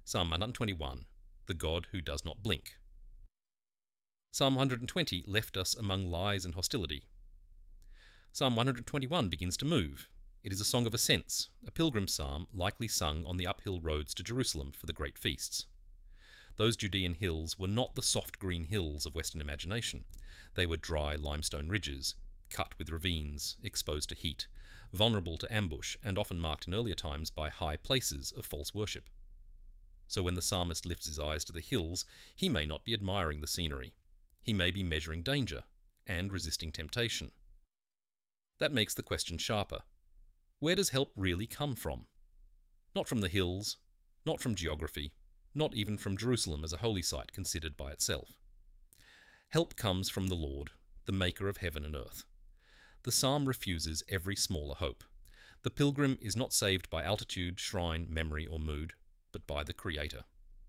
Psalm 121, the God who does not blink. Psalm 120 left us among lies and hostility. Psalm 121 begins to move. It is a song of ascents, a pilgrim psalm likely sung on the uphill roads to Jerusalem for the great feasts. Those Judean hills were not the soft green hills of Western imagination. They were dry limestone ridges, cut with ravines, exposed to heat, vulnerable to ambush, and often marked in earlier times by high places of false worship. So when the psalmist lifts his eyes to the hills, he may not be admiring the scenery. He may be measuring danger and resisting temptation. That makes the question sharper. Where does help really come from? Not from the hills, not from geography, not even from Jerusalem as a holy site considered by itself. Help comes from the Lord, the maker of heaven and earth. The psalm refuses every smaller hope. The pilgrim is not saved by altitude, shrine, memory, or mood, but by the Creator.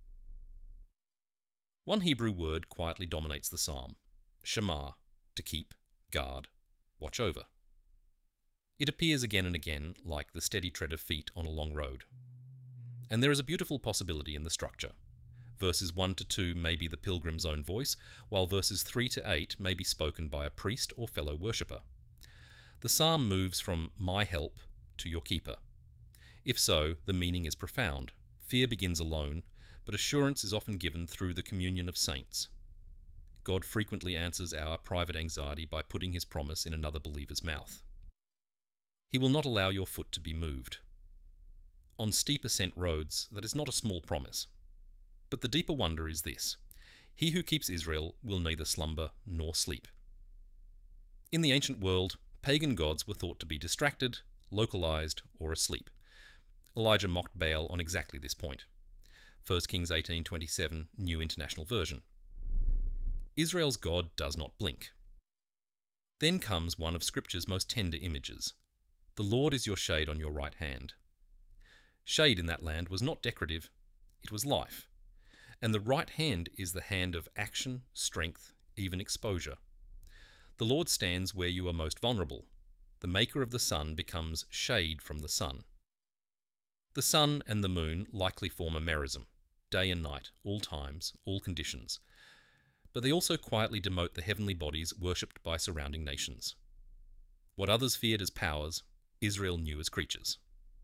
One Hebrew word quietly dominates the psalm: shamar, to keep, guard, watch over. It appears again and again like the steady tread of feet on a long road. And there is a beautiful possibility in the structure. Verses 1 to 2 may be the pilgrim's own voice, while verses 3 to 8 may be spoken by a priest or fellow worshipper. The psalm moves from my help to your keeper. If so, the meaning is profound. Fear begins alone, but assurance is often given through the communion of saints. God frequently answers our private anxiety by putting his promise in another believer's mouth. He will not allow your foot to be moved. On steep ascent roads, that is not a small promise. But the deeper wonder is this: he who keeps Israel will neither slumber nor sleep. In the ancient world, pagan gods were thought to be distracted, localized, or asleep. Elijah mocked Baal on exactly this point. 1 Kings 18:27, New International Version. Israel's God does not blink. Then comes one of Scripture's most tender images. The Lord is your shade on your right hand. Shade in that land was not decorative, it was life. And the right hand is the hand of action, strength, even exposure. The Lord stands where you are most vulnerable. The maker of the sun becomes shade from the sun. The sun and the moon likely form a merism, day and night, all times, all conditions. But they also quietly demote the heavenly bodies worshipped by surrounding nations. What others feared as powers, Israel knew as creatures.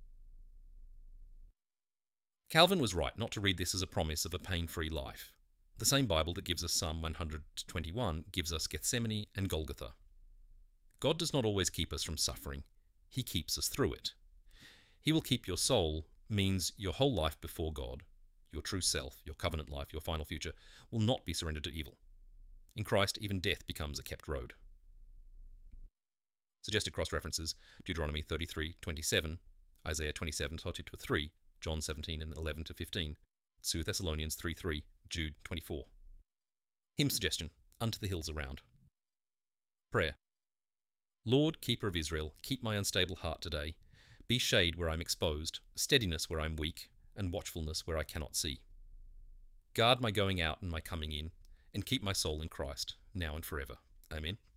Calvin was right not to read this as a promise of a pain-free life. The same Bible that gives us Psalm 121 gives us Gethsemane and Golgotha. God does not always keep us from suffering. He keeps us through it. He will keep your soul means your whole life before God, your true self, your covenant life, your final future, will not be surrendered to evil. In Christ, even death becomes a kept road. Suggested cross-references: Deuteronomy 33:27, Isaiah 27:2-3, John 17:11-15, 2 Thessalonians 3:3, Jude 24. Hymn suggestion: Unto the Hills Around. Prayer. Lord, keeper of Israel, keep my unstable heart today. Be shade where I'm exposed, steadiness where I'm weak, and watchfulness where I cannot see. Guard my going out and my coming in, and keep my soul in Christ, now and forever. Amen.